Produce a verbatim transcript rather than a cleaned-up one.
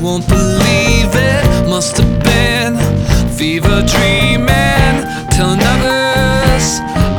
won't believe it. Must have been fever dreaming, telling others